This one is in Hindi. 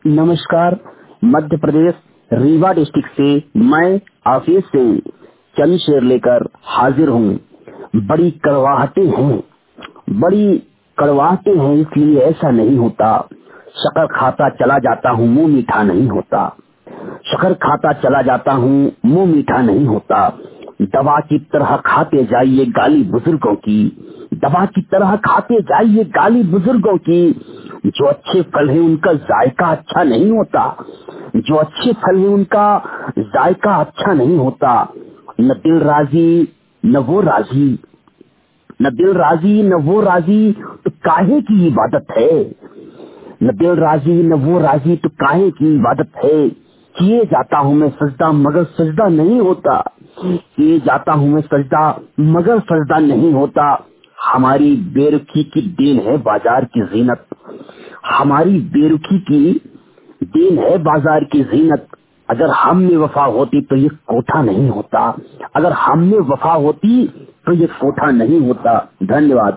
नमस्कार। मध्य प्रदेश रीवा डिस्ट्रिक्ट से मैं आशीष सिंह चंद शेर लेकर हाजिर हूँ। बड़ी कड़वाहटें हैं इसलिए ऐसा नहीं होता। शक्कर खाता चला जाता हूँ मुंह मीठा नहीं होता। शक्कर खाता चला जाता हूँ मुंह मीठा नहीं होता। दवा की तरह खाते जाइए गाली बुजुर्गों की। दवा की तरह खाते जाइए गाली बुजुर्गों की। जो अच्छे फल है उनका जायका अच्छा नहीं होता। जो अच्छे फल है उनका जायका अच्छा नहीं होता। न दिल राजी न वो राजी, न दिल राजी न वो राजी तो काहे की इबादत है। न दिल राजी न वो राजी तो काहे की इबादत है। किए जाता हूँ मैं सजदा मगर सजदा नहीं होता। किए जाता हूँ मैं सजदा मगर सजदा नहीं होता। हमारी बेरुखी की देन है बाजार की जीनत। हमारी बेरुखी की देन है बाजार की जीनत। अगर हम में वफा होती तो ये कोठा नहीं होता। अगर हम में वफा होती तो ये कोठा नहीं होता। धन्यवाद।